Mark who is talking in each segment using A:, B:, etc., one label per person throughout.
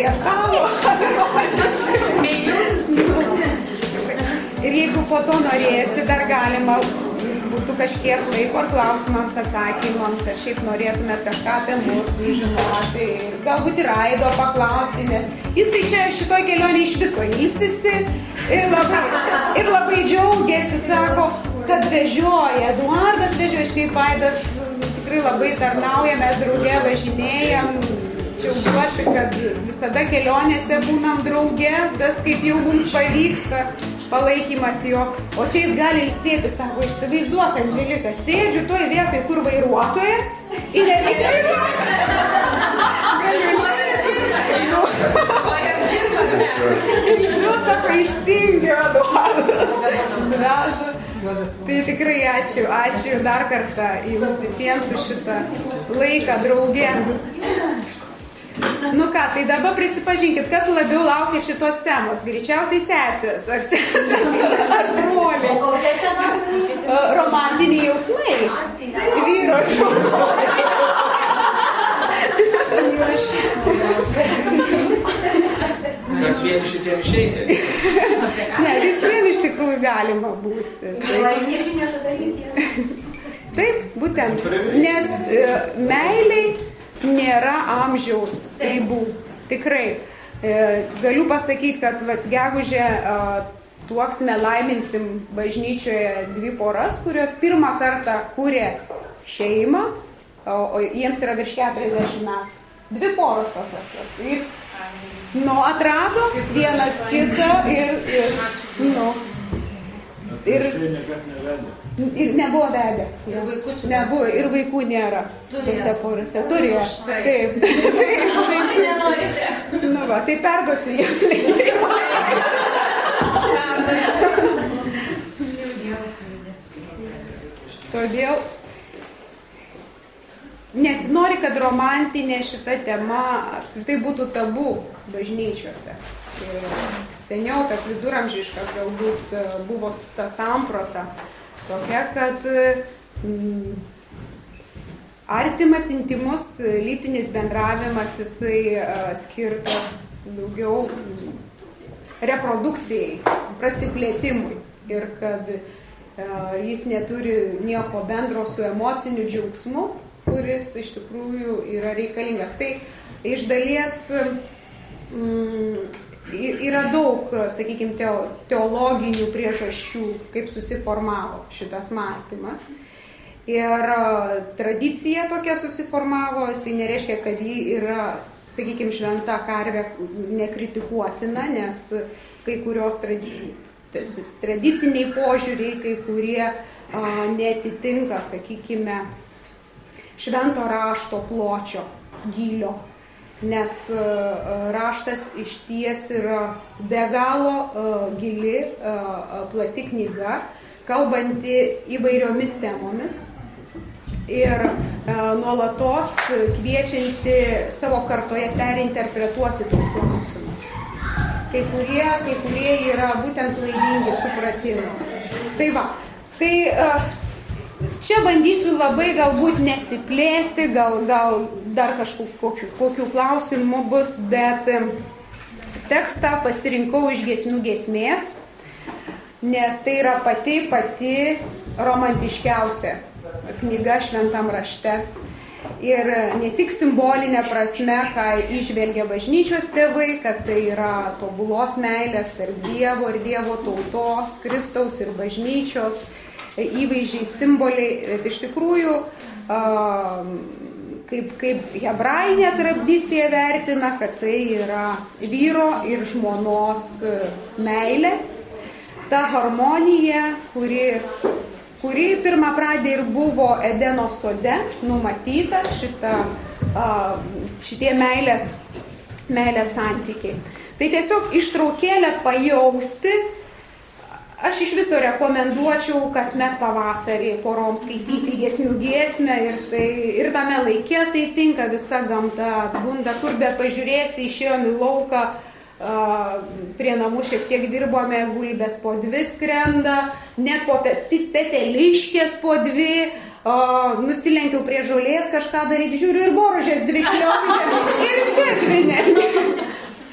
A: prie stalo. Ir jeigu po to norėsi, dar galima būtų kažkiek laiko ar klausimams, atsakymams, ar šiaip norėtumėt kažką apie mus sužinoti, galbūt ir Aido paklausti, nes jis tai čia šitoj kelionė iš viso ilsisi ir labai džiaugiasi, sako, kad vežioja. Eduardas vežioja, šiaip Aidas tikrai labai tarnauja, mes drauge važinėjam. Džiaugiuosi, kad visada kelionėse būnam drauge, tas kaip jau mums pavyksta, palaikymas jo. O čia jis gali ilsėti, sako, įsivaizduok, Andželika, sėdžiu toj vietoj, kur vairuotojas, ir nereikia ir jis jau, sako, išsijungė Eduardas. Gražu. Tai tikrai ačiū dar kartą jums visiems už šitą laiką drauge. Nu ką, tai dabar prisipažinkit, kas labiau laukia šitos temos? Greičiausiai sesės, ar broliai?
B: O kokia tema?
A: Romantiniai jausmai. Vyro ir žmonos.
C: Tu įrašys daugiausiai.
D: Kas vieni šitiem išeiti?
A: Ne, visiem iš tikrųjų galima būti.
B: Nežinia, tada reikės.
A: Taip, būtent. Nes meiliai nėra amžiaus ribų. Tikrai. Galiu pasakyti, kad gegužę tuoksime, laiminsim bažnyčioje 2 poras, kurios pirmą kartą kūrė šeimą, o jiems yra virš 40 metų. 2 poros tokios. Ir atrado vienas kitą ir nebuvo vedę.
B: Ir vaikučių.
A: Nebuvo, ir vaikų nėra. Tose porose. Turėjo. Taip. Nu va, tai perduosiu jiems linkėjimą. Todėl nesinori, kad romantinė šita tema apskritai būtų tabu bažnyčiose. Seniau tas viduramžiškas galbūt buvo ta samprata tokia, kad artimas, intimus, lytinis bendravimas, jisai skirtas daugiau reprodukcijai, prasiplėtimui ir kad jis neturi nieko bendro su emociniu džiaugsmu, kuris iš tikrųjų yra reikalingas. Tai iš dalies yra daug, sakykime, teologinių priežasčių, kaip susiformavo šitas mąstymas. Ir tradicija tokia susiformavo, tai nereiškia, kad ji yra, sakykime, šventa karvė nekritikuotina, nes kai kurios tradiciniai požiūriai, kai kurie netitinka, sakykime, švento rašto pločio, gylio. Nes raštas išties yra be galo gili, plati knyga, kalbanti įvairiomis temomis ir nuolatos kviečianti savo kartoje perinterpretuoti tuos klausimus. Kai kurie yra būtent klaidingi supratimai. Tai va, tai čia bandysiu labai galbūt nesiplėsti, gal dar kokių klausimų bus, bet tekstą pasirinkau iš Giesmių giesmės, nes tai yra pati romantiškiausia knyga šventam rašte. Ir ne tik simbolinė prasme, ką įžvelgia bažnyčios tėvai, kad tai yra tobulos meilės tarp Dievo ir Dievo tautos, Kristaus ir bažnyčios, įvaizdžiai, simboliai, bet iš tikrųjų, kaip hebrajinė tradicija vertina, kad tai yra vyro ir žmonos meilė, ta harmonija, kuri pirmą pradį ir buvo Edeno sode numatyta, šitie meilės santykiai. Tai tiesiog ištraukėlę pajausti. Aš iš viso rekomenduočiau kasmet pavasarį poroms skaityti Giesmių giesmę ir tame laike tai tinka visa gamta, bunda, kur be pažiūrėsi, išėjom į lauką, prie namų šiek tiek dirbome, gulbės po 2 skrenda, net po peteliškės po 2, nusilenkiau prie žolės kažką daryti, žiūriu ir boružės 2 šliaužės ir čia 2 netgi.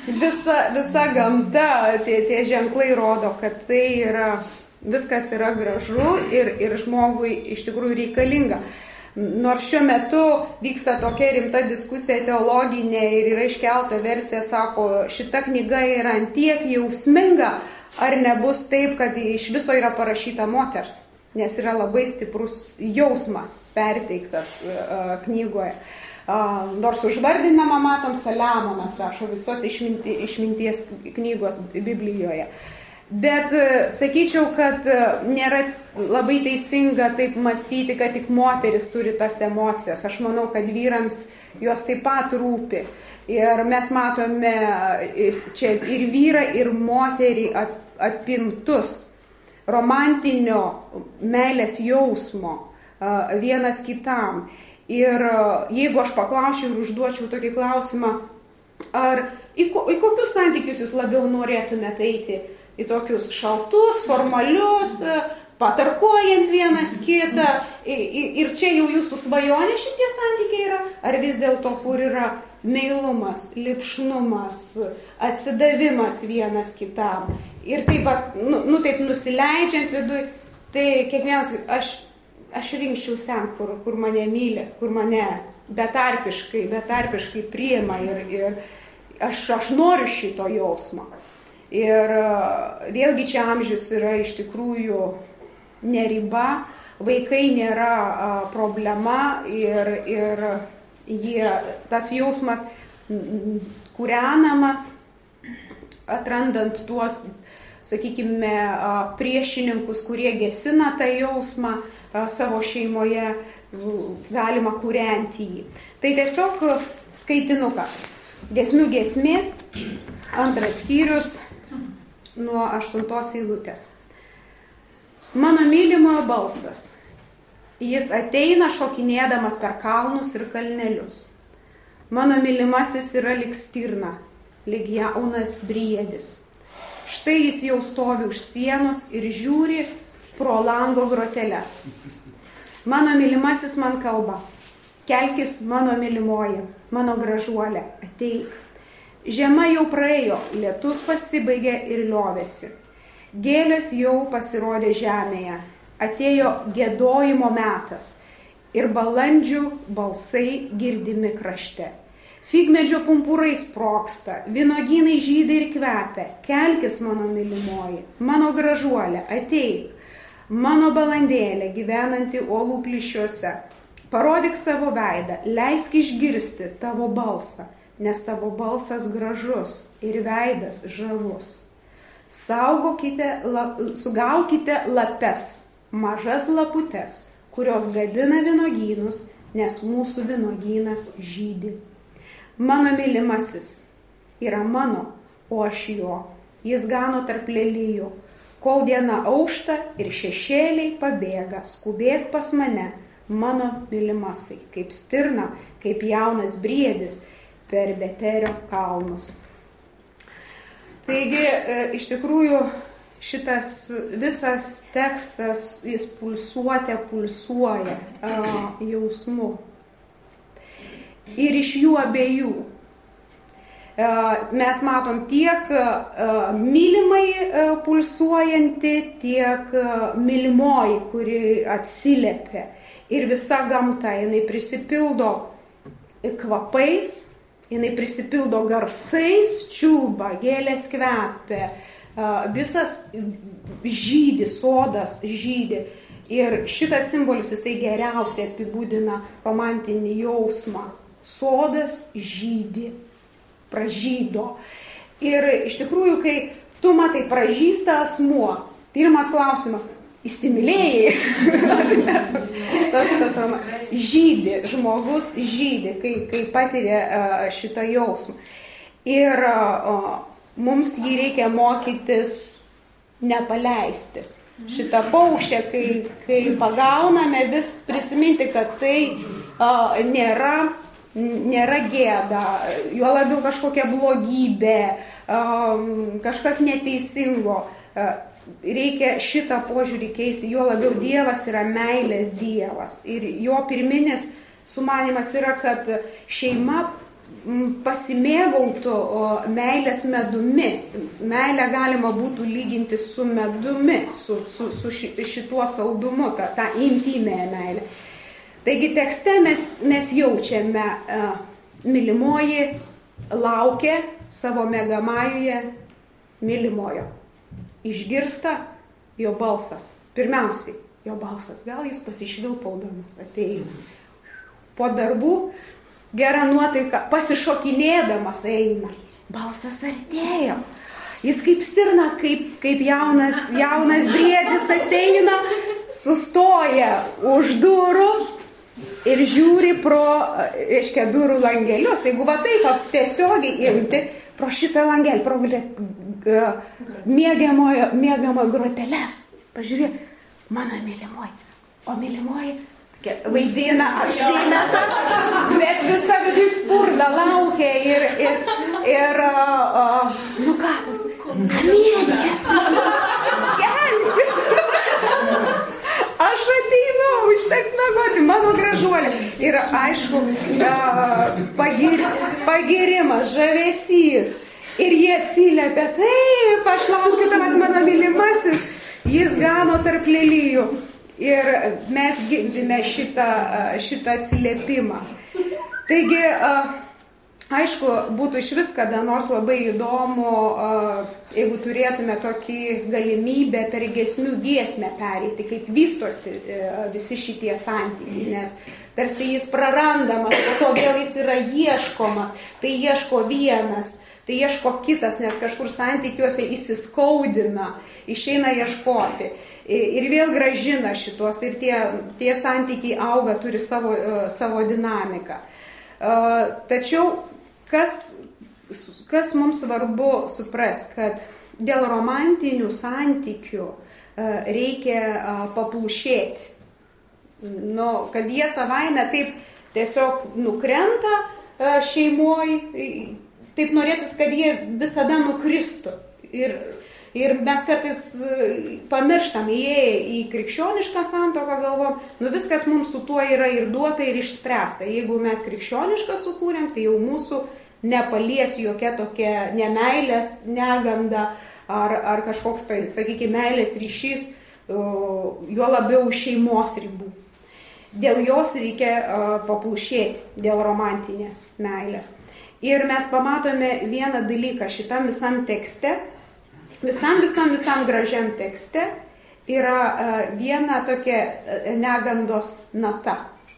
A: visa gamta, tie ženklai rodo, kad tai yra, viskas yra gražu ir žmogui iš tikrųjų reikalinga. Nors šiuo metu vyksta tokia rimta diskusija teologinė ir yra iškelta versija, sako, šita knyga yra antiek jausminga, ar nebus taip, kad iš viso yra parašyta moters, nes yra labai stiprus jausmas perteiktas knygoje. Nors užvardinama, matom, Saliamonas rašo visos išminties knygos Biblijoje. Bet sakyčiau, kad nėra labai teisinga taip mąstyti, kad tik moteris turi tas emocijas. Aš manau, kad vyrams jos taip pat rūpi. Ir mes matome čia ir vyrą, ir moterį apimtus romantinio meilės jausmo vienas kitam. Ir jeigu aš paklausčiau ir užduočiau tokį klausimą, ar į kokius santykius jūs labiau norėtumėte eiti? Į tokius šaltus, formalius, patarkuojant vienas kitą. Ir čia jau jūsų svajonė šitie santykiai yra? Ar vis dėlto, kur yra meilumas, lipšnumas, atsidavimas vienas kitam? Ir taip, taip nusileidžiant viduj, tai kiekvienas, aš rinkčiaus ten, kur mane myli, kur mane betarpiškai priima ir aš noriu šito jausmo. Ir vėlgi čia amžius yra iš tikrųjų ne riba, vaikai nėra problema ir tas jausmas kūrenamas, atrandant tuos, sakykime, priešininkus, kurie gesina tą jausmą savo šeimoje, galima kūrenti jį. Tai tiesiog skaitinukas. Giesmių giesmė, 2 skyrius, nuo 8 eilutės. Mano mylimojo balsas. Jis ateina šokinėdamas per kalnus ir kalnelius. Mano mylimasis yra lyg stirna, lyg jaunas briedis. Štai jis jau stovi už sienos ir žiūri pro lango groteles. Mano mylimasis man kalba. Kelkis, mano mylimoji, mano gražuolė, ateik. Žiema jau praėjo, lietus pasibaigė ir liovėsi. Gėlės jau pasirodė žemėje, atėjo giedojimo metas ir balandžių balsai girdimi krašte. Figmedžio pumpurai sproksta, vynuogynai žydi ir kvepia. Kelkis, mano mylimoji, mano gražuolė, ateik. Mano balandėlė gyvenanti uolų plyšiuose. Parodyk savo veidą, leisk išgirsti tavo balsą. Nes tavo balsas gražus ir veidas žavus. Sugaukite lapes, mažas laputes, kurios gadina vynuogynus, nes mūsų vynuogynas žydi. Mano mylimasis yra mano, o aš jo. Jis gano tarp lelijų. Kol diena aušta ir šešėliai pabėga, skubėk pas mane, mano mylimasai, kaip stirna, kaip jaunas briedis, per Beterio kalnus. Taigi, iš tikrųjų, šitas visas tekstas, jis pulsuoja jausmu. Ir iš jų abiejų mes matom tiek mylimai pulsuojanti, tiek mylimoji, kuri atsiliepia. Ir visa gamta, jinai prisipildo kvapais, jinai prisipildo garsais, čiulba, gėlės kvepia, visas žydi, sodas žydi. Ir šitas simbolis jisai geriausiai apibūdina romantinį jausmą. Sodas žydi, pražydo. Ir iš tikrųjų, kai tu matai pražystą asmuo, pirmas klausimas, įsimylėjai. tas žydi, žmogus žydi, kai patiria šitą jausmą. Ir mums jį reikia mokytis nepaleisti. Šitą paukštę, kai pagauname, vis prisiminti, kad tai nėra gėda, juo labiau kažkokia blogybė, kažkas neteisingo. Reikia šitą požiūrį keisti, juo labiau Dievas yra meilės Dievas. Ir jo pirminis sumanymas yra, kad šeima pasimėgautų meilės medumi. Meilę galima būtų lyginti su medumi, su šituo saldumu, tą intymę meilę. Taigi tekste mes jaučiame, mylimoji laukia savo mėgamajoje mylimojo. Išgirsta jo balsas. Pirmiausiai, jo balsas. Gal jis pasišvilpaudamas ateina. Po darbų gera nuotaika, pasišokinėdamas eina. Balsas artėjo. Jis kaip stirna, kaip jaunas briedis ateina, sustoja už durų ir žiūri pro, durų langelius. Jeigu va taip tiesiogiai imti, pro šitą langelį, pro mėgiamojo groteles. Pažiūrėk, mano mylimoji. O mylimoji vaidina, apsimeta, bet visa vidai spurda, laukia ir nu ką tas, mėgė. Gelbės. Aš ateinu, užteks mėgoti, mano gražuolė. Ir aišku, pagirimas, žavesys. Ir jie atsiliepia, taip, aš laukiu tavas mano mylimasis, jis gano tarp lelijų. Ir mes girdime šitą atsiliepimą. Taigi, aišku, būtų iš vis kada nors labai įdomu, jeigu turėtume tokį galimybę per giesmių giesmę pereiti, kaip vystosi visi šitie santykiai, nes tarsi jis prarandamas, po to vėl jis yra ieškomas, tai ieško vienas, tai ieško kitas, nes kažkur santykiuose įsiskaudina, išeina ieškoti. Ir vėl grąžina šitos, ir tie santykiai auga, turi savo dinamiką. Tačiau, kas mums svarbu suprasti, kad dėl romantinių santykių reikia paplušėti. Kad jie savaime taip tiesiog nukrenta šeimoj, taip norėtųsi, kad jie visada nukristų. Ir mes kartais pamirštam, įėję į krikščionišką santuoką, galvom, viskas mums su tuo yra ir duota, ir išspręsta. Jeigu mes krikščionišką sukūrėm, tai jau mūsų nepalies jokia tokia nemeilės neganda ar kažkoks tai, sakykime, meilės ryšys, juo labiau šeimos ribų. Dėl jos reikia paplušėti, dėl romantinės meilės. Ir mes pamatome vieną dalyką šitam visam tekste. Visam gražiam tekste yra viena tokia negandos nata,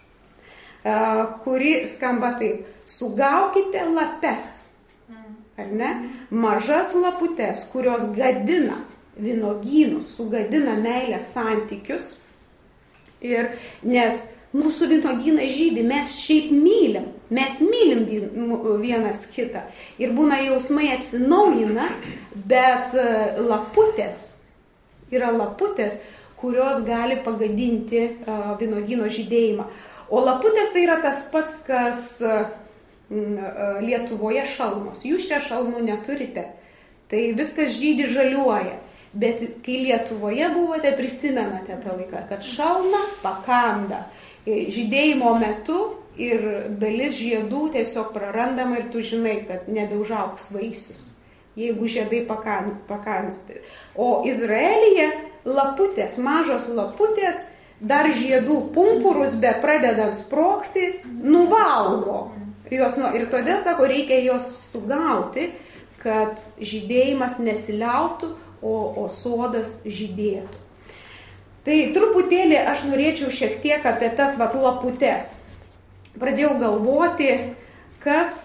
A: kuri skamba taip: sugaukite lapes, ar ne? Mažas laputes, kurios gadina vynogynus, sugadina meilės santykius. Ir nes mūsų vynogynai žydi, mes šiaip mylim. Mes mylim vienas kitą. Ir būna jausmai atsinaujina, bet laputės yra laputės, kurios gali pagadinti vynogyno žydėjimą. O laputės tai yra tas pats, kas Lietuvoje šalmos. Jūs čia šalmų neturite. Tai viskas žydi, žaliuoja. Bet kai Lietuvoje buvote, prisimenate tą laiką, kad šalna pakanda. Žydėjimo metu ir dalis žiedų tiesiog prarandama ir tu žinai, kad nebeužaugs vaisius, jeigu žiedai pakansti. O Izraelyje laputės, mažos laputės, dar žiedų pumpurus be pradedant sprogti, nuvalgo. Ir todėl, sako, reikia jos sugauti, kad žydėjimas nesiliautų, o sodas žydėtų. Tai truputėlį aš norėčiau šiek tiek apie tas laputes. Pradėjau galvoti, kas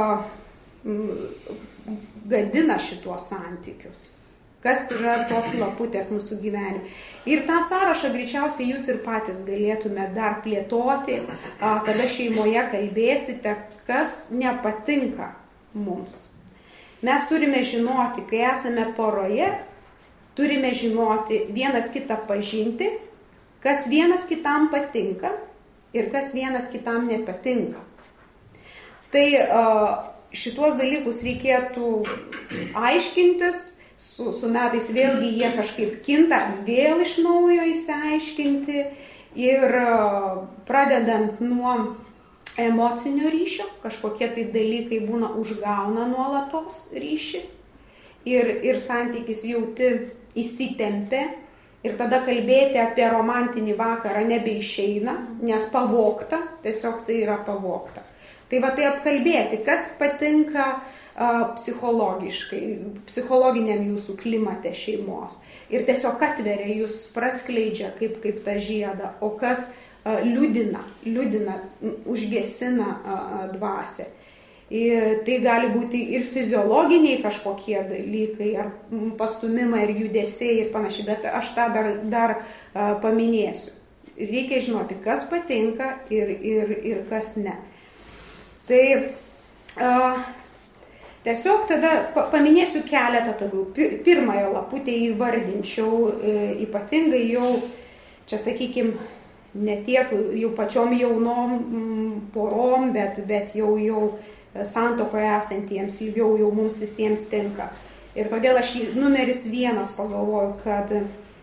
A: gadina šituos santykius, kas yra tos laputės mūsų gyvenime. Ir tą sąrašą greičiausiai jūs ir patys galėtume dar plėtoti, kada šeimoje kalbėsite, kas nepatinka mums. Mes turime žinoti, kai esame poroje, turime žinoti vienas kitą pažinti, kas vienas kitam patinka ir kas vienas kitam nepatinka. Tai šituos dalykus reikėtų aiškintis, su metais vėlgi jie kažkaip kinta, vėl iš naujo įsiaiškinti ir pradedant nuo emocinio ryšio, kažkokie tai dalykai būna užgauna nuolatos ryšį ir santykis jauti įsitempia ir tada kalbėti apie romantinį vakarą nebeišeina, nes pavogta, tiesiog tai yra pavogta. Tai va tai apkalbėti, kas patinka psichologiškai, psichologiniam jūsų klimate šeimos ir tiesiog atveria jūs, praskleidžia kaip tą žiedą, o kas liūdina, užgesina dvasią. Ir tai gali būti ir fiziologiniai kažkokie dalykai, ar pastumimai, ir judesiai ir panašiai, bet aš tą dar paminėsiu. Reikia žinoti, kas patinka ir kas ne. Tai tiesiog tada paminėsiu keletą tokių. Pirmąją laputę įvardinčiau ypatingai jau, čia sakykime, ne tiek jau pačiom jaunom porom, bet jau santuokoje esantiems ilgiau jau mums visiems tinka. Ir todėl aš numeris 1 pagalvoju, kad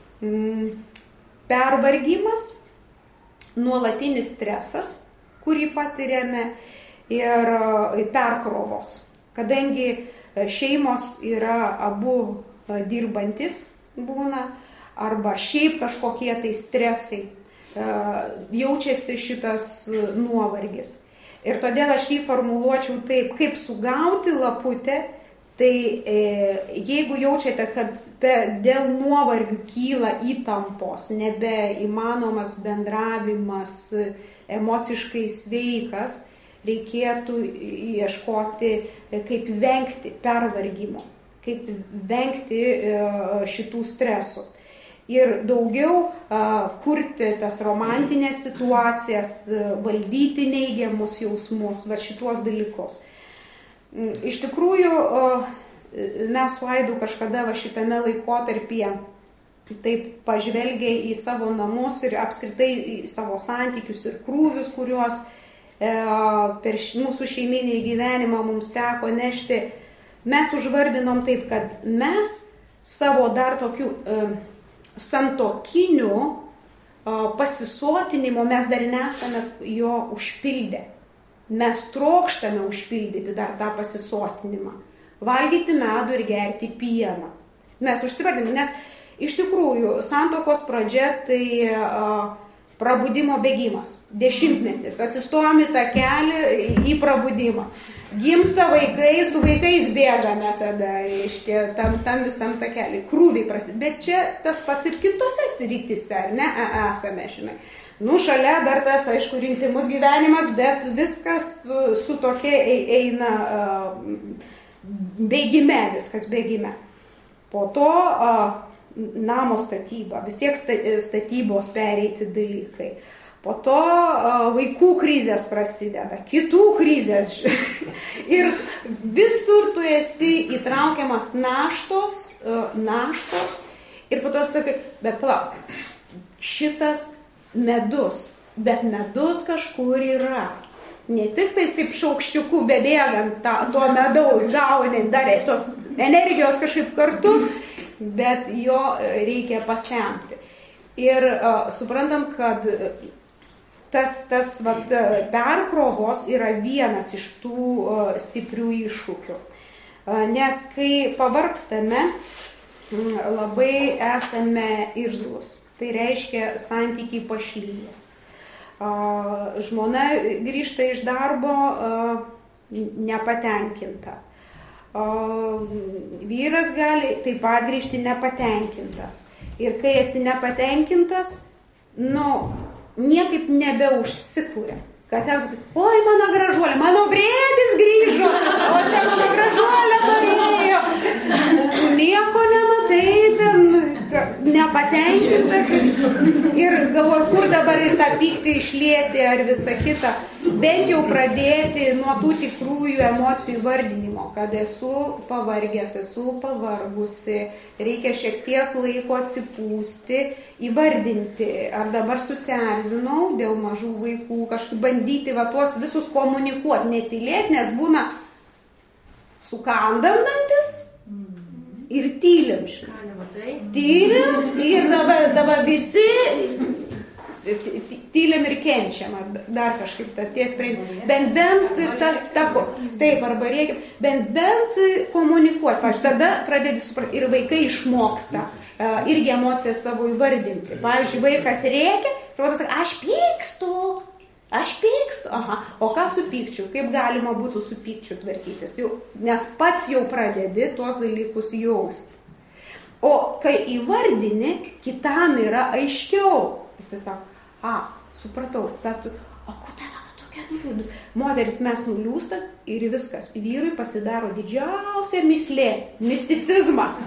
A: pervargimas, nuolatinis stresas, kurį patiriame, ir perkrovos. Kadangi šeimos yra abu dirbantis būna, arba šiaip kažkokie tai stresai, jaučiasi šitas nuovargis. Ir todėl aš jį formuluočiau taip, kaip sugauti laputę, tai jeigu jaučiate, kad dėl nuovargių kyla įtampos, nebeįmanomas bendravimas, emociškai sveikas, reikėtų ieškoti, kaip vengti pervargimo, kaip vengti šitų stresų. Ir daugiau kurti tas romantinės situacijas, valdyti neigiamus jausmus, va šituos dalykus. Iš tikrųjų, mes su Aidu kažkada va šitame laikotarpyje taip pažvelgę į savo namus ir apskritai į savo santykius ir krūvius, kuriuos per mūsų šeiminį gyvenimą mums teko nešti, mes užvardinom taip, kad mes savo dar tokių santokinių pasisotinimo mes dar nesame jo užpildę. Mes trokštame užpildyti dar tą pasisotinimą. Valgyti medų ir gerti pieną. Mes užsivardiname, nes iš tikrųjų santokos pradžia tai prabudimo bėgimas, 10-metis. Atsistojom į tą kelią į prabudimą. Gimsta vaikai, su vaikais bėgame tada, tam visam tą kelią. Krūviai prasideda. Bet čia tas pats ir kitose srityse, ar ne, esame, žinai. Šalia dar tas, aišku, intymus gyvenimas, bet viskas su tokia eina bėgime, viskas bėgime. Po to namo statyba, vis tiek statybos pereiti dalykai. Po to vaikų krizės prasideda, kitų krizės. Ir visur tu esi įtraukiamas naštos. Ir po to sakai, bet palauk, šitas medus, bet medus kažkur yra. Ne tik tais taip šaukščiukų bebėgant to medaus gauni, dar tos energijos kažkaip kartu, bet jo reikia pasemti. Ir suprantam, kad tas perkrovos yra vienas iš tų stiprių iššūkių. Nes kai pavargstame, labai esame irzlus. Tai reiškia santykiai pašlyja. Žmona grįžta iš darbo nepatenkinta. Vyras gali taip pat grįžti nepatenkintas. Ir kai esi nepatenkintas, niekaip nebeužsikūrė. Kad ten pasakė, oi mano gražuolė, mano brėdis grįžo, o čia mano gražuolė parėjo. Nieko nematai, ten nepatenkintas. Ir galvoju, kur dabar ir tą pyktį išlieti ar visą kitą. Bent jau pradėti nuo tų tikrųjų emocijų vardinimo, kad esu pavargęs, esu pavargusi, reikia šiek tiek laiko atsipūsti, įvardinti, ar dabar susierzinau dėl mažų vaikų, kažkaip bandyti tuos visus komunikuoti, netylėti, nes būna sukandam dantis ir tylim. Tylim ir dabar visi tyliam ir kenčiam, ar dar kažkaip tie sprendimai. Bent tas tako, taip, arba reikia, bent komunikuoti. Pavyzdžiui, tada pradedi suprasti ir vaikai išmoksta irgi emocijas savo įvardinti. Pavyzdžiui, vaikas rėkia, ir aš pykstu. Aha. O ką su pykčiu? Kaip galima būtų su pykčiu tvarkytis? Nes pats jau pradedi tuos dalykus jausti. O kai įvardini, kitam yra aiškiau. Jis sako, supratau, kad tu, kodėl tokia nuliūdus? Moteris mes nuliūstam ir viskas. Vyrui pasidaro didžiausia mislė, misticizmas.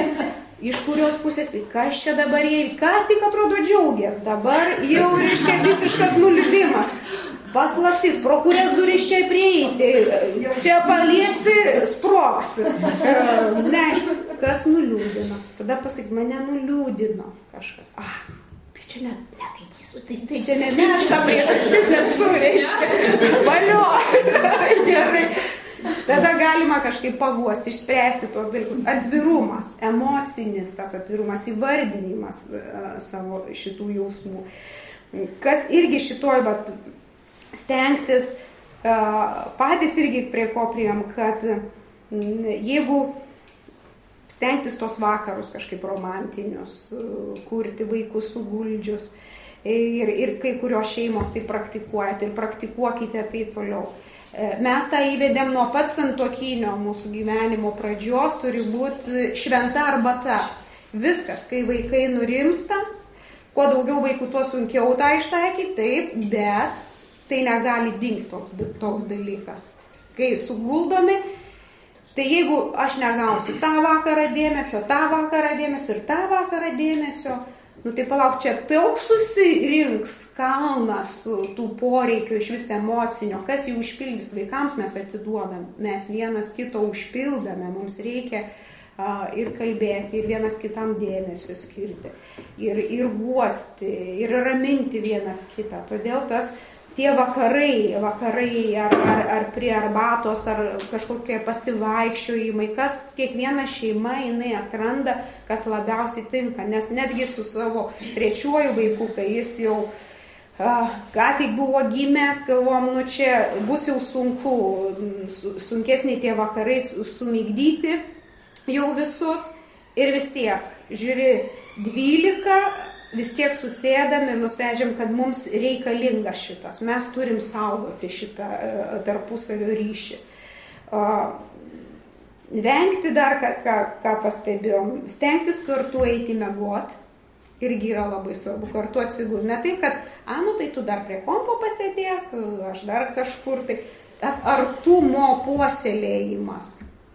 A: Iš kurios pusės, kas čia dabar jai, ką tik atrodo džiaugės, dabar jau reiškia visiškas nuliūdimas. Paslaptis, pro kurias duris čia prieiti, čia paliesi, sprogs. Neaišku, kas nuliūdino. Tada pasakyk, mane nuliūdino kažkas. Tai čia ne taip baisu, tai čia ne aš tą priežastis esu, reiškia. Valio. Gerai. Tada galima kažkaip paguosti, išspręsti tuos dalykus. Atvirumas, emocinis tas atvirumas, įvardinimas savo šitų jausmų. Kas irgi šitoj, stengtis, patys irgi prie ko priėjom, kad jeigu stengtis tos vakarus kažkaip romantinius, kurti vaikus suguldžius ir kai kurios šeimos tai praktikuojate ir praktikuokite tai toliau. Mes tą įvedėm nuo pat santuokinio mūsų gyvenimo pradžios, turi būti šventa arbata. Viskas, kai vaikai nurimsta, kuo daugiau vaikų, tuo sunkiau tą ištaikyti, taip, bet tai negali dingti toks dalykas. Kai suguldomi, tai jeigu aš negausiu tą vakarą dėmesio ir tą vakarą dėmesio, tai palauk, čia toks susirinks kalnas tų poreikių iš vis emocinio, kas jų užpildys vaikams, mes atiduodam, mes vienas kito užpildame, mums reikia ir kalbėti, ir vienas kitam dėmesio skirti, ir guosti, ir raminti vienas kitą. Todėl tie vakarai ar prie arbatos, ar kažkokie pasivaikščiojimai, kas kiekviena šeima jinai atranda, kas labiausiai tinka. Nes netgi su savo trečiuoju vaiku, kai jis jau ką tik buvo gimęs, galvom, čia bus jau sunku, sunkesni tie vakarai sumigdyti jau visus. Ir vis tiek, žiūri, 12, vis tiek susėdam ir nusprendžiam, kad mums reikalinga šitas. Mes turim saugoti šitą tarpusavio ryšį. Vengti dar, ką pastebėjom, stengtis kartu eiti miegot, irgi yra labai svarbu, kartu atsigulti. Ne tai, kad, tai tu dar prie kompo pasėdėk, aš dar kažkur, tai tas artumo puoselėjimas.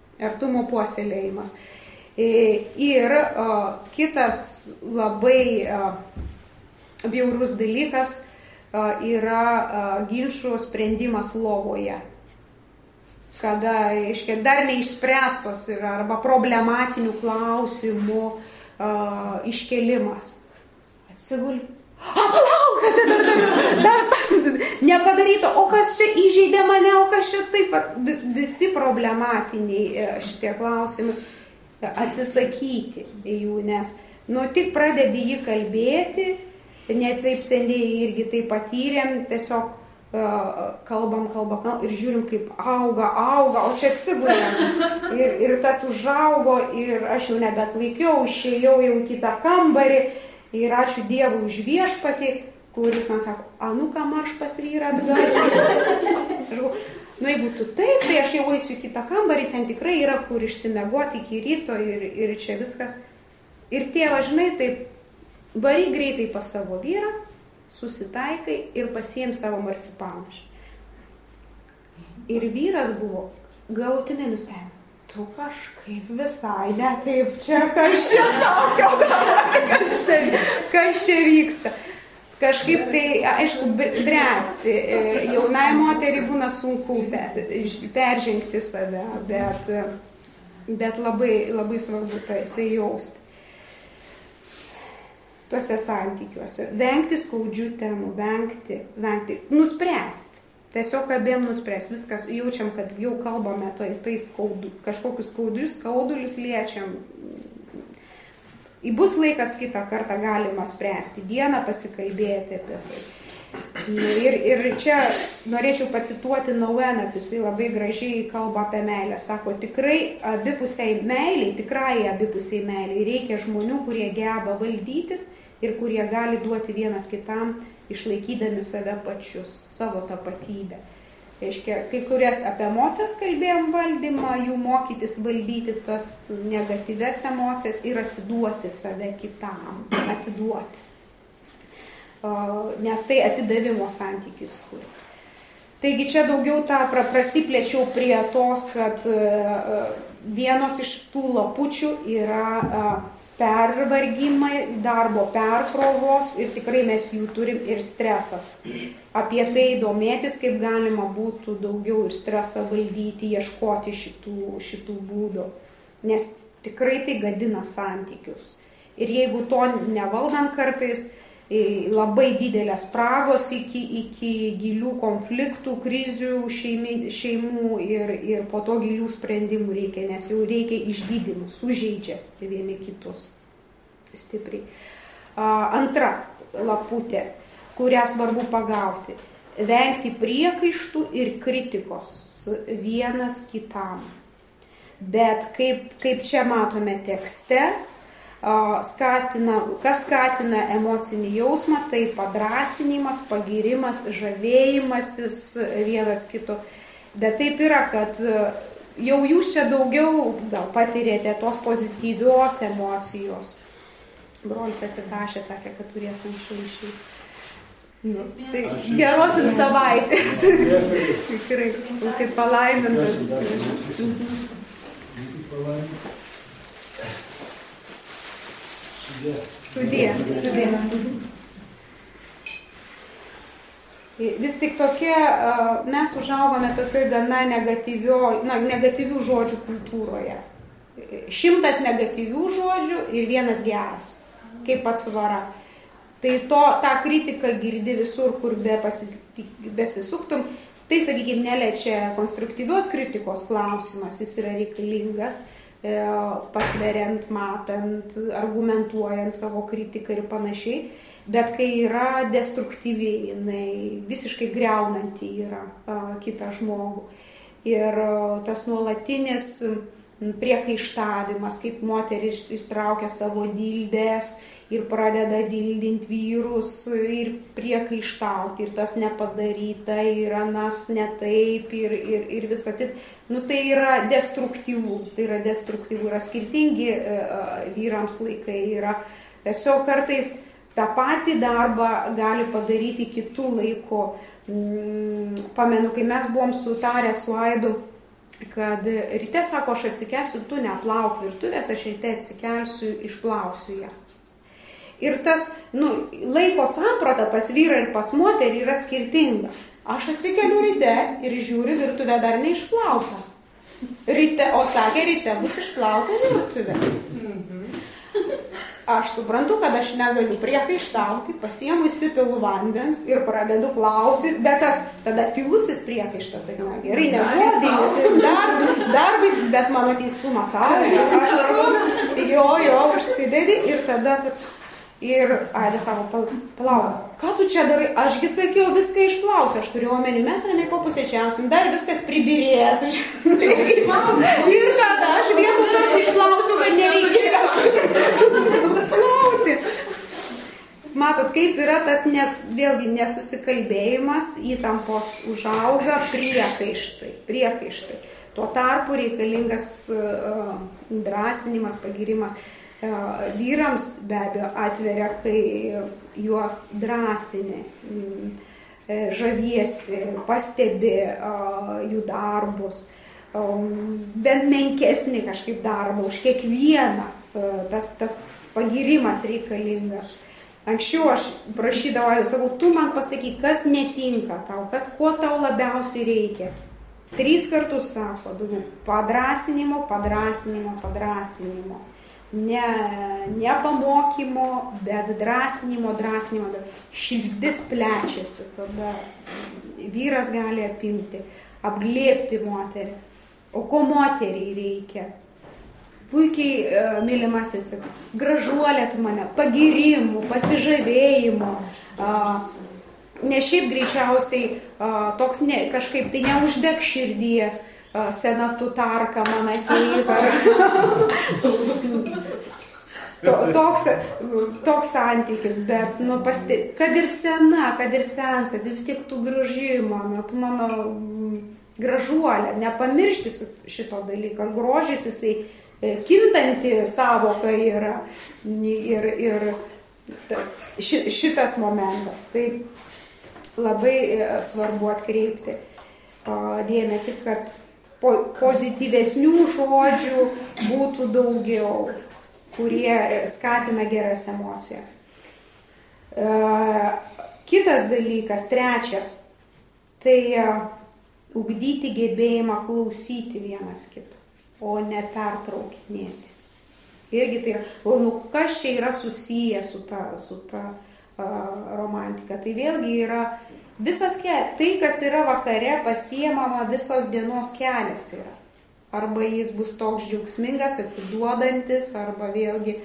A: Ir kitas labai bjaurus dalykas yra ginčų sprendimas lovoje. Kada, dar neišspręstos yra arba problematinių klausimų iškėlimas. Atsiguli. Palauk, dar tas nepadaryta, o kas čia įžeidė mane, o kas čia taip, visi problematiniai šitie klausimai. Atsisakyti jų, nes tik pradedi jį kalbėti, net taip seniai irgi tai patyrėm, tiesiog kalbam ir žiūrim, kaip auga, o čia atsigulėm. Ir tas užaugo ir aš jau nebeatlaikiau, išėjau jau į kitą kambarį ir ačiū Dievui už viešpatį, kuris man sako, kam aš pas vyrą atgal. Jeigu tu taip, tai aš jau eisiu į kitą kambarį, ten tikrai yra kur išsimegoti iki ryto ir čia viskas. Ir tėvas, žinai, taip, varyk greitai pas savo vyrą, susitaikai ir pasiėm savo marcipaną. Ir vyras buvo galutinai nustebęs. Tu kažkaip visai ne taip, čia kas čia tokio dabar, kas čia vyksta. Kažkaip tai, aišku, bręsti. Jaunai moteriai būna sunku peržengti save, bet labai, labai svarbu tai jausti. Tuose santykiuose. Vengti skaudžių temų, vengti. Nuspręsti. Tiesiog abiem nuspręsti. Viskas, jaučiam, kad jau kalbame tai skaudu. Kažkokius skaudulius liečiam. Bus laikas kitą kartą galima spręsti, dieną pasikalbėti apie tai. Ir čia norėčiau pacituoti Nouenas, jisai labai gražiai kalba apie meilę. Sako, tikrai abipusiai meiliai, tikrai abipusiai meiliai reikia žmonių, kurie geba valdytis ir kurie gali duoti vienas kitam, išlaikydami save pačius, savo tapatybę. Reiškia, kai kurias apie emocijas kalbėjom valdymą, jų mokytis valdyti tas negatyves emocijas ir atiduoti save kitam, atiduoti. Nes tai atidavimo santykis kuri. Taigi čia daugiau prasiplėčiau prie tos, kad vienos iš tų lapučių yra pervargimai, darbo perkrovos ir tikrai mes jų turim ir stresas. Apie tai domėtis, kaip galima būtų daugiau ir stresą valdyti, ieškoti šitų būdų, nes tikrai tai gadina santykius. Ir jeigu to nevaldant kartais, labai didelės spragos iki gilių konfliktų, krizių šeimų ir po to gilių sprendimų reikia, nes jau reikia išgydymų, sužeidžia vieni kitus stipriai. Antra laputė, kurią svarbu pagauti. Vengti priekaištų ir kritikos vienas kitam. Bet kaip čia matome tekste, kas skatina emocinį jausmą, tai padrąsinimas, pagirimas, žavėjimasis vienas kito. Bet taip yra, kad jau jūs čia daugiau gal patirėte tos pozityvios emocijos. Brolis atsiprašė, sakė, kad turės anksčiau išeiti. Tai geros jums savaitės. Tikrai, kaip palaimintas. Sudie. Vis tik mes užaugome tokioj gana negatyvių žodžių kultūroje. 100 negatyvių žodžių ir 1 geras, kaip atsvara. Tai tą kritiką girdi visur, kur besisuktum. Tai, sakykime, neliečia konstruktyvios kritikos klausimas, jis yra reikalingas, pasveriant, matant, argumentuojant savo kritiką ir panašiai, bet kai yra destruktyviai, jinai visiškai griaunanti yra kitą žmogų. Ir tas nuolatinis priekaištavimas, kaip moteris ištraukia savo dildės ir pradeda dildinti vyrus ir priekaištauti, ir tas nepadaryta, ir anas ne taip, ir visą tai. Tai yra destruktyvu, yra skirtingi vyrams laikai, yra tiesiog kartais tą patį darbą gali padaryti kitų laikų. Pamenu, kai mes buvom sutarę su Aidu, kad ryte, sako, aš atsikelsiu, tu neplauk virtuvės, aš ryte atsikelsiu, išplausiu ją. Ir tas laiko samprata pas vyrą ir pas moterį yra skirtinga. Aš atsikeliu ryte ir žiūriu, virtuvė dar neišplauta. O sakė, ryte bus išplauta virtuvė. Aš suprantu, kad aš negaliu priekaištauti, pasiemu įsipilu vandens ir pradedu plauti, bet tas tada tylusis priekaištas, sakina, gerai, nežodinis, darbais, bet mano teisumas auga. Jo, užsidedi ir tada... Ir Aida sako, palauk, ką tu čia darai? Ašgi sakiau, viską išplausiu, aš turiu omeny, mes ramiai papusėčiausim, dar viskas pribirės. Ir tada aš vieną kartą išplausiu, kad nereikėjo plauti. Matot, kaip yra tas vėlgi nesusikalbėjimas, įtampos užauga priekaištai. Tuo tarpu reikalingas drąsinimas, pagirimas. Vyrams be abejo atveria, kai juos drąsini, žaviesi, pastebi jų darbus, bent menkesnį kažkaip darbą, už kiekvieną tas pagirimas reikalingas. Anksčiau aš prašydavau, sakau, tu man pasakyk, kas netinka tau, ko tau labiausiai reikia. 3 kartus sako, padrąsinimo. Ne pamokymo, bet drąsinimo. Širdis plečiasi, tada vyras gali apimti, apglėbti moterį. O ko moteriai reikia? Puikiai, mylimasis, gražuolė tu mane, pagirimų, pasižavėjimo, Ne šiaip greičiausiai toks kažkaip tai neuždeg širdies, senatu tarka man ateina. Toks santykis, bet kad ir sena, kad ir sensa, tai vis tiek tu graži mano, tu mano gražuolė, nepamiršti šito dalyko. Grožis jisai kintanti savoka yra ir šitas momentas. Tai labai svarbu atkreipti dėmesį, kad pozityvesnių žodžių būtų daugiau, kurie skatina geras emocijas. Kitas dalykas, trečias, tai ugdyti gebėjimą klausyti vienas kito, o ne pertraukinėti. Irgi tai kas čia yra susiję su ta romantika. Tai vėlgi yra visas kelias, tai kas yra vakare pasiemama visos dienos kelias yra. Arba jis bus toks džiaugsmingas, atsiduodantis, arba vėlgi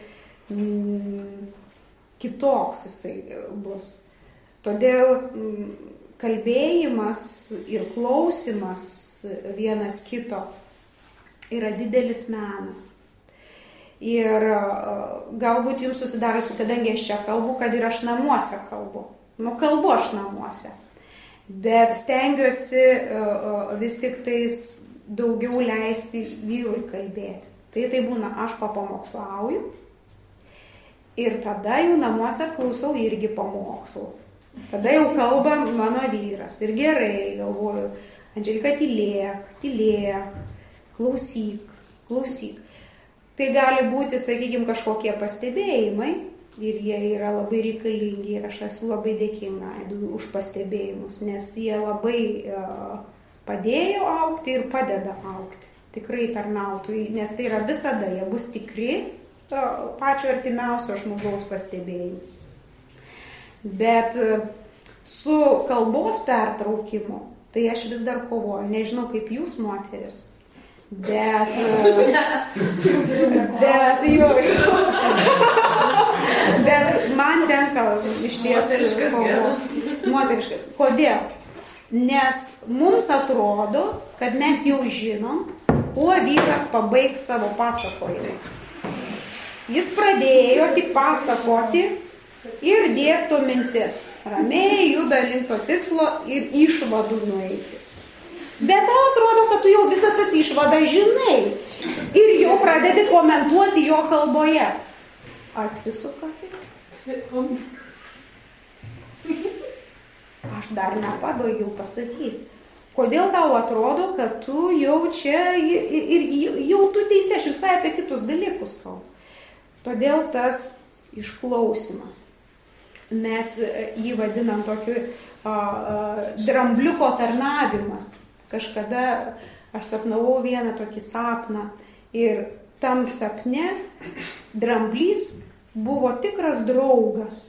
A: kitoks jisai bus. Todėl kalbėjimas ir klausimas vienas kito yra didelis menas. Ir galbūt jums susidarusi, kadangi aš čia kalbu, kad ir aš namuose kalbu. Kalbu aš namuose. Bet stengiuosi vis tik tais daugiau leisti vyrui kalbėti. Tai būna, aš papamokslauju ir tada jau namuose klausau irgi pamokslų. Tada jau kalba mano vyras ir gerai, galvoju, Andželika, tylėk, klausyk. Tai gali būti, sakykime, kažkokie pastebėjimai ir jie yra labai reikalingi ir aš esu labai dėkinga už pastebėjimus, nes jie labai padėjo augti ir padeda augti. Tikrai tarnautų, nes tai yra visada, jie bus tikri pačio artimiausio žmogaus pastebėjimai. Bet su kalbos pertraukimu, tai aš vis dar kovoju. Nežinau, kaip jūs, moteris, bet man tenka iš ties moteriškas. Kodėl? Nes mums atrodo, kad mes jau žinom, kuo vyras pabaigs savo pasakojimą. Jis pradėjo tik pasakoti ir dėsto mintis. Ramiai juda link to tikslo ir išvadų nueiti. Bet tau atrodo, kad tu jau visas tas išvadas žinai ir jau pradedi komentuoti jo kalboje. Atsisukate. Aš dar nepabaigiau pasakyti. Kodėl tau atrodo, kad tu jau čia ir jau tu teisė, aš visai apie kitus dalykus kalbu. Todėl tas išklausimas. Mes jį vadinam tokiu drambliuko tarnavimas. Kažkada aš sapnavau vieną tokį sapną ir tam sapne dramblys buvo tikras draugas.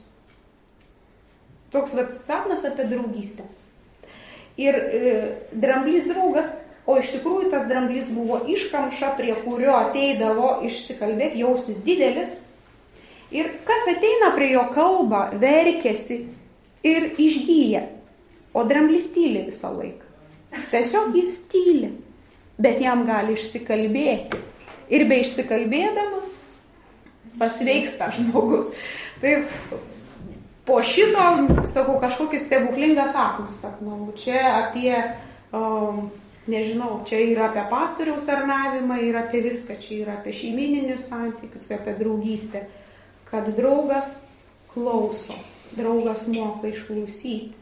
A: Toks sapnas apie draugystę. Ir dramblys draugas, o iš tikrųjų tas dramblys buvo iškamša, prie kurio ateidavo išsikalbėti, jausis didelis. Ir kas ateina prie jo kalbą, verkėsi ir išgyja. O dramblys tyli visą laiką. Tiesiog jis tyli, bet jam gali išsikalbėti. Ir be išsikalbėdamas pasveiksta žmogus. Tai po šito, sakau, kažkokį stebuklingą sapną sapnau. Čia apie, nežinau, čia yra apie pastoriaus tarnavimą, yra apie viską. Čia yra apie šeimininius santykius, apie draugystę. Kad draugas klauso, draugas moka išklausyti.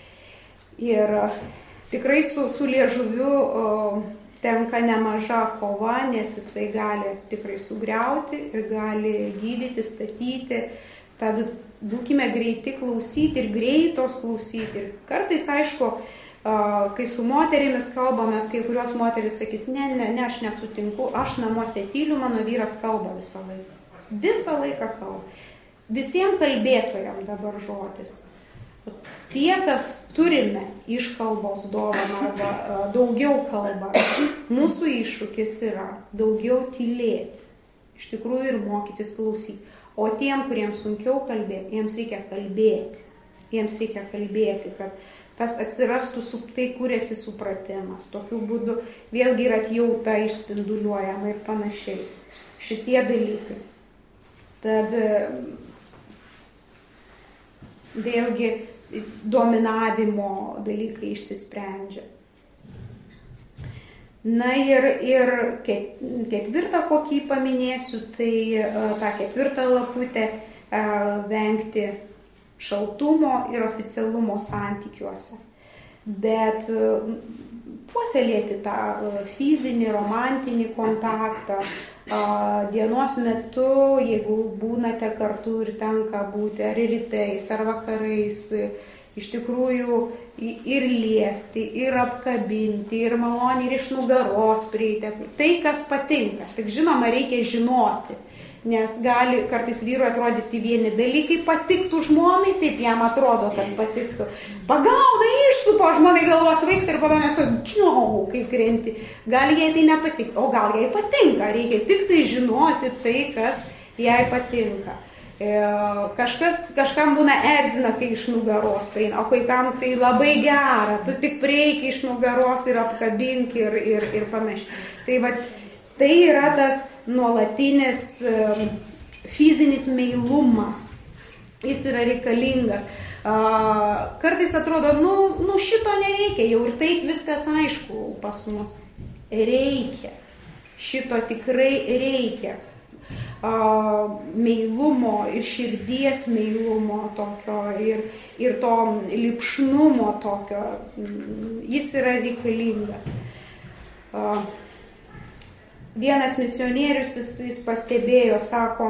A: Ir tikrai su liežuviu tenka nemaža kova, nes jisai gali tikrai sugriauti ir gali gydyti, statyti. Tad būkime greiti klausyti ir greitos klausyti. Ir kartais, aišku, kai su moterimis kalbamės, kai kurios moteris sakys, ne, aš nesutinku, aš namuose tyliu, mano vyras kalba visą laiką. Visą laiką kalba. Visiems kalbėtojams dabar žodis. Tie, kas turime iškalbos dovaną arba daugiau kalbą, mūsų iššūkis yra daugiau tylėti. Iš tikrųjų ir mokytis klausyti. O tiem, kuriems sunkiau kalbėti, jiems reikia kalbėti. jiems reikia kalbėti, kad tas atsirastų, tai kūrėsi supratimas. Tokiu būdu vėlgi ir atjauta išspinduliuojama ir panašiai. Šitie dalykai. Tad vėlgi dominavimo dalykai išsisprendžia. Na ir ketvirtą, kokį paminėsiu, tai tą ketvirtą laputę vengti šaltumo ir oficialumo santykiuose. Bet puoselėti tą fizinį, romantinį kontaktą dienos metu, jeigu būnate kartu ir tenka būti ar rytais, ar vakarais, iš tikrųjų ir liesti, ir apkabinti, ir maloniai ir iš nugaros prieiti. Tai, kas patinka. Tik žinoma, reikia žinoti. Nes gali kartais vyrui atrodyti vieni dalykai patiktų žmonai, taip jam atrodo, kad patiktų. Pagauna, išsupo, žmonai galvos vaiksta ir po to nesugiau, kaip krenti. Gali jai tai nepatikti, o gal jai patinka. Reikia tik tai žinoti tai, kas jai patinka. Kažkam būna erzina, kai iš nugaros prieina, o kai kam tai labai gera. Tu tik prieiki iš nugaros ir apkabink ir panašiai. Tai va, tai yra tas nuolatinis fizinis meilumas. Jis yra reikalingas. Kartais atrodo, nu šito nereikia, jau ir taip viskas aišku pas mus. Reikia. Šito tikrai reikia. Meilumo ir širdies meilumo tokio ir to lipšnumo tokio. Jis yra reikalingas. Vienas misionierius, jis pastebėjo, sako,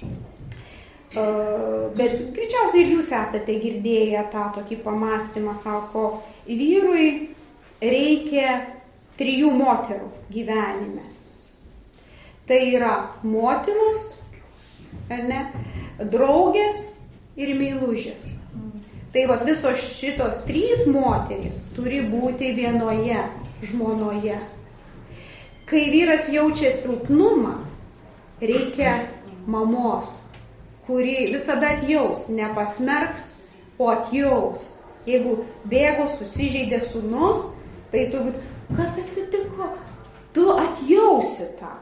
A: bet greičiausiai ir jūs esate girdėję tą tokį pamastymą, sako, vyrui reikia 3 moterų gyvenime. Tai yra motinos, draugės ir meilužės. Tai vat visos šitos 3 moterys turi būti vienoje žmonoje. Kai vyras jaučia silpnumą, reikia mamos, kuri visada atjaus, nepasmerks, o atjaus. Jeigu bėgo, susižeidė sūnus, tai tu, kas atsitiko? Tu atjausi tą.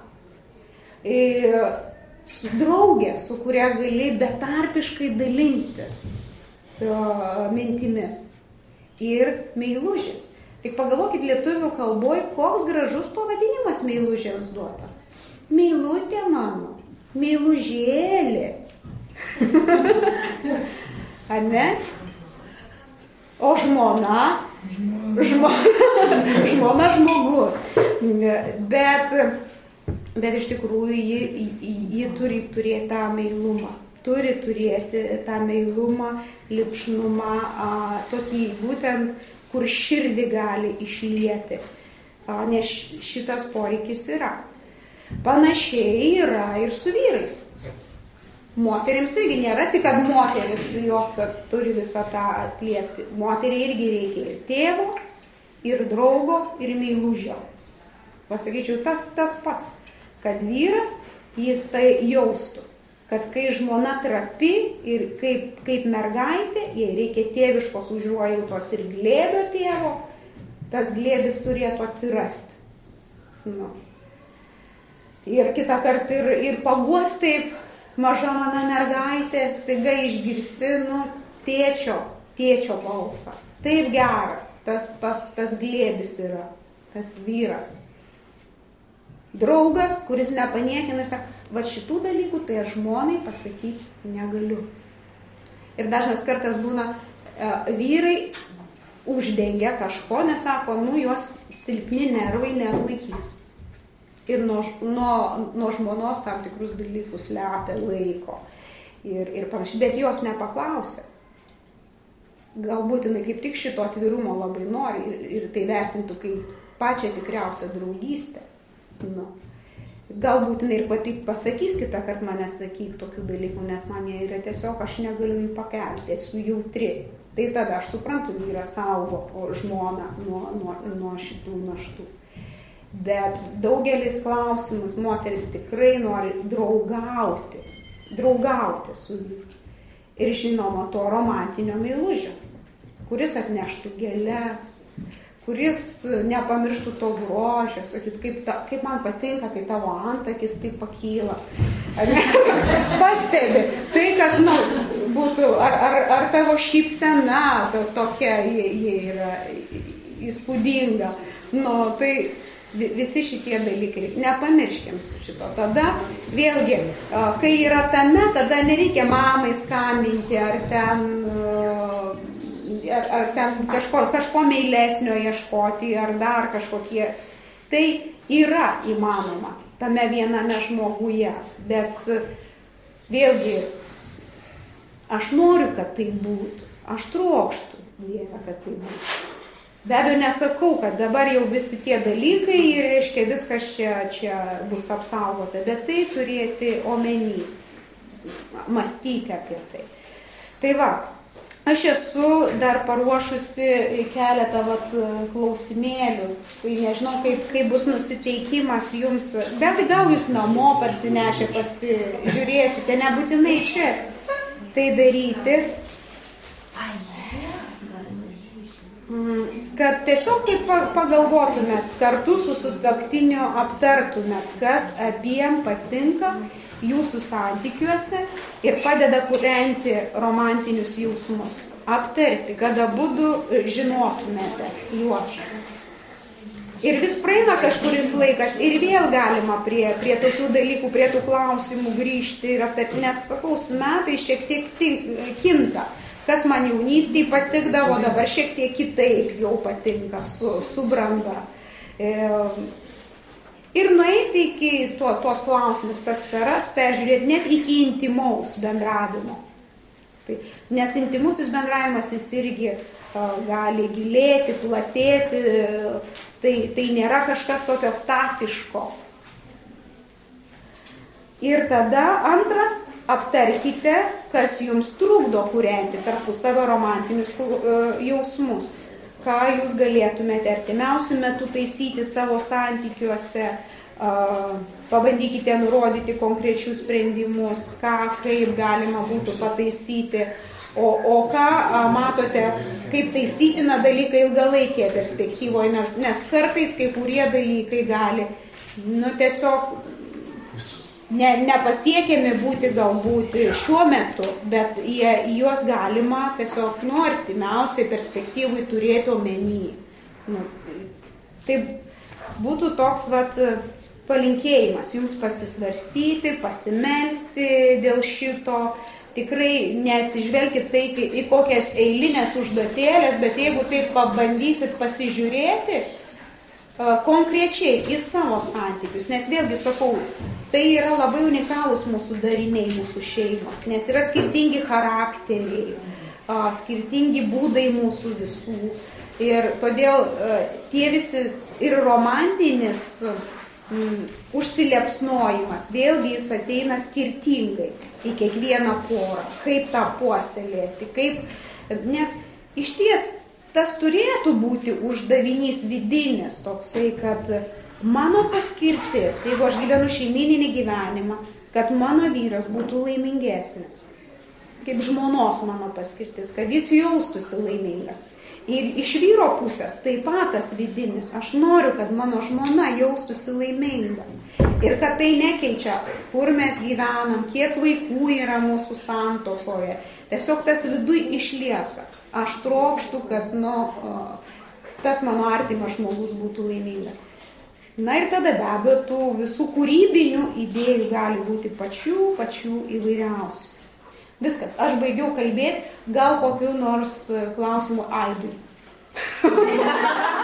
A: Draugė, su kuria gali betarpiškai dalintis mintimis. Ir meilužės. Tik pagalvokit lietuvių kalboje, koks gražus pavadinimas meilužėms duotas. Meilutė mano, meilužėlė. Ar ne? O žmona? Žmona žmogus. Bet iš tikrųjų ji turi turėti tą meilumą. Turi turėti tą meilumą, lipšnumą, tokį būtent, kur širdį gali išlieti, nes šitas poreikis yra. Panašiai yra ir su vyrais. Moterims irgi nėra tik, kad moteris jos turi visą tą atliepti. Moteriai irgi reikia ir tėvo, ir draugo, ir meilužio. Pasakyčiau, tas pats, kad vyras jis tai jaustų. Kad kai žmona trapi ir kaip mergaitė, jai reikia tėviškos užuojautos ir glėbio tėvo, tas glėbis turėtų atsirasti. Nu. Ir kitą kartą ir paguos taip maža mano mergaitė, staiga išgirsti, tėčio balsą. Taip gera, tas glėbis yra, tas vyras. Draugas, kuris nepaniekina, sako, va šitų dalykų tai aš žmonai pasakyti negaliu. Ir dažnas kartas būna vyrai uždengia kažko, nes sako, jos silpni nervai neatlaikys. Ir nuo žmonos tam tikrus dalykus slepia laiko ir panašiai, bet jos nepaklausia. Galbūt jinai kaip tik šito atvirumo labai nori ir tai vertintų kaip pačią tikriausią draugystę. Galbūt jinai ir pati pasakys, kitą kartą man nesakyk tokių dalykų, nes man jie yra tiesiog, aš negaliu jų pakelti, esu jautri. Tai tada aš suprantu, vyras saugo žmoną nuo šitų naštų. Bet daugelis klausimus moteris tikrai nori draugauti su vyru. ir žinoma to romantinio meilužio, kuris atneštų gėles, kuris nepamirštų to grožio, sakytų, kaip man patinka, kai tavo antakis taip pakyla. Pastebi, tai kas būtų, ar tavo šypsena tokia, jie yra įspūdinga. Tai visi šitie dalykai, nepamirškim šito. Tada vėlgi, kai yra tame, tada nereikia mamai skambinti, ar ten kažko meilesnio ieškoti, ar dar kažkokie. Tai yra įmanoma tame viename žmoguje, bet vėlgi, aš noriu, kad tai būtų, aš trokštų, Dieve, kad tai būtų. Be abejo, nesakau, kad dabar jau visi tie dalykai, reiškia, viskas čia bus apsaugota, bet tai turėti omeny, mąstyti apie tai. Tai va, aš esu dar paruošusi keletą klausimėlių, tai nežinau, kaip bus nusiteikimas jums, bet gal jūs namo parsinešę pasižiūrėsite, nebūtinai čia tai daryti. Kad tiesiog kaip pagalvotumėt, kartu su sutuoktiniu aptartumėt, kas abiem patinka jūsų santykiuose ir padeda kūrenti romantinius jausmus. Aptarti, kad abudu žinotumėte juos. Ir vis praeina kažkuris laikas ir vėl galima prie tokių dalykų, prie tų klausimų grįžti ir aptarti, nes, sakau, su metai šiek tiek kinta. Kas man jaunystėje patikdavo, dabar šiek tiek kitaip jau patinka su branda. Ir nueiti iki tuos klausimus, tas sferas, peržiūrėti net iki intimaus bendravimo. Nes intimusis bendravimas jis irgi gali gilėti, platėti, tai nėra kažkas tokio statiško. Ir tada antras, aptarkite, kas jums trukdo kūrenti tarpusavio romantinius jausmus. Ką jūs galėtumėte artimiausių metų taisyti savo santykiuose, pabandykite nurodyti konkrečius sprendimus, kaip galima būtų pataisyti, o ką matote, kaip taisytina dalykai ilgalaikėje perspektyvoje, nes kartais kai kurie dalykai gali tiesiog nepasiekiami būti galbūt šiuo metu, bet juos galima tiesiog artimiausiai perspektyvai turėti omeny. Tai būtų toks palinkėjimas jums pasisvarstyti, pasimelsti dėl šito. Tikrai neatsižvelkit tai į kokias eilinės užduotėlės, bet jeigu taip pabandysit pasižiūrėti konkrečiai į savo santykius, nes vėlgi sakau, tai yra labai unikalūs mūsų dariniai, mūsų šeimos, nes yra skirtingi charakteriai, skirtingi būdai mūsų visų. Ir todėl tie visi ir romantinis užsiliepsnojimas, vėlgi jis ateina skirtingai į kiekvieną porą, kaip tą puoselėti, nes iš ties tas turėtų būti uždavinys vidinis toksai, kad mano paskirtis, jeigu aš gyvenu šeimyninį gyvenimą, kad mano vyras būtų laimingesnis. Kaip žmonos mano paskirtis, kad jis jaustųsi laimingas. Ir iš vyro pusės taip pat tas vidinis. Aš noriu, kad mano žmona jaustųsi laiminga. Ir kad tai nekeičia, kur mes gyvenam, kiek vaikų yra mūsų santuokoje. Tiesiog tas viduj išlieka. Aš trokštu, kad tas mano artimas žmogus būtų laimingas. Na ir tada be abejo tų visų kūrybinių idėjų gali būti pačių įvairiausių. Viskas, aš baigiau kalbėti, gal kokiu nors klausimu Aidui.